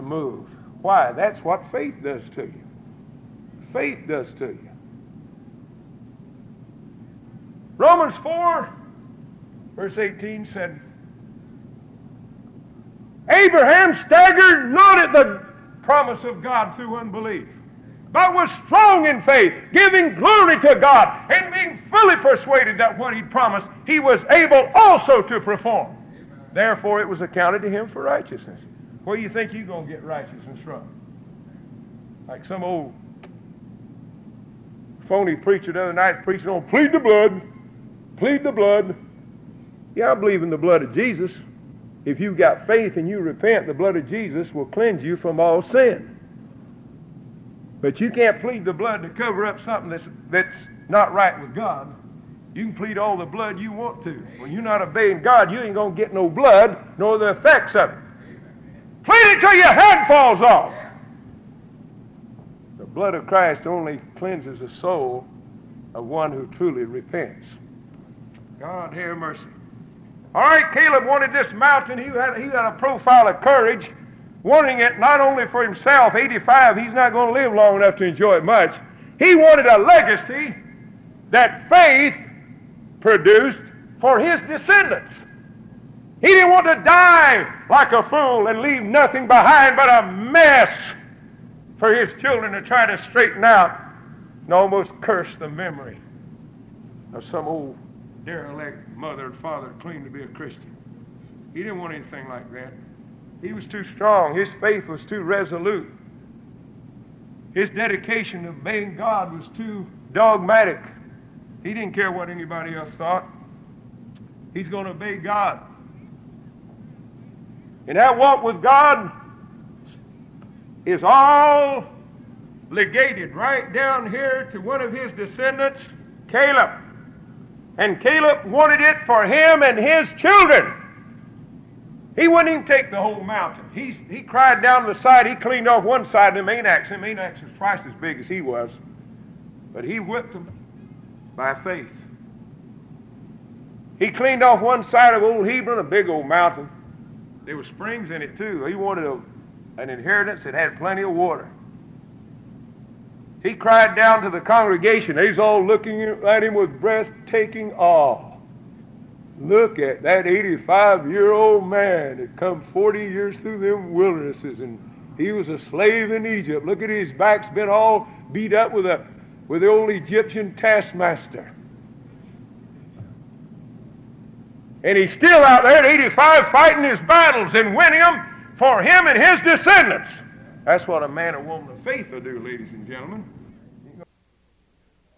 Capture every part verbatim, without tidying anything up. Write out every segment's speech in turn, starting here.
move. Why? That's what faith does to you. Faith does to you. Romans four, verse eighteen said, Abraham staggered not at the promise of God through unbelief, but was strong in faith, giving glory to God, and being fully persuaded that what he promised, he was able also to perform. Amen. Therefore, it was accounted to him for righteousness. Where do you think you're going to get righteousness from? Like some old phony preacher the other night preaching on, plead the blood, plead the blood. Yeah, I believe in the blood of Jesus. If you've got faith and you repent, the blood of Jesus will cleanse you from all sin. But you can't plead the blood to cover up something that's, that's not right with God. You can plead all the blood you want to. When you're not obeying God, you ain't going to get no blood nor the effects of it. Plead it till your head falls off. The blood of Christ only cleanses the soul of one who truly repents. God have mercy. All right, Caleb wanted this mountain. He had, he had a profile of courage, wanting it not only for himself, eighty-five, he's not going to live long enough to enjoy it much. He wanted a legacy that faith produced for his descendants. He didn't want to die like a fool and leave nothing behind but a mess for his children to try to straighten out and almost curse the memory of some old derelict mother and father that claimed to be a Christian. He didn't want anything like that. He was too strong. His faith was too resolute. His dedication to obeying God was too dogmatic. He didn't care what anybody else thought. He's going to obey God. And that walk with God is all legated right down here to one of his descendants, Caleb. And Caleb wanted it for him and his children. He wouldn't even take the whole mountain. He, he cried down the side. He cleaned off one side of the main axe. The main axe was twice as big as he was. But he whipped them by faith. He cleaned off one side of old Hebron, a big old mountain. There were springs in it too. He wanted a, an inheritance that had plenty of water. He cried down to the congregation. They's all looking at him with breathtaking awe. Look at that eighty-five-year-old man that come forty years through them wildernesses, and he was a slave in Egypt. Look at his back's been all beat up with a with the old Egyptian taskmaster. And he's still out there at eighty-five fighting his battles and winning them for him and his descendants. That's what a man or woman of faith will do, ladies and gentlemen.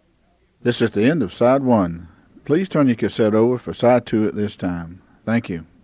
This is the end of side one. Please turn your cassette over for side two at this time. Thank you.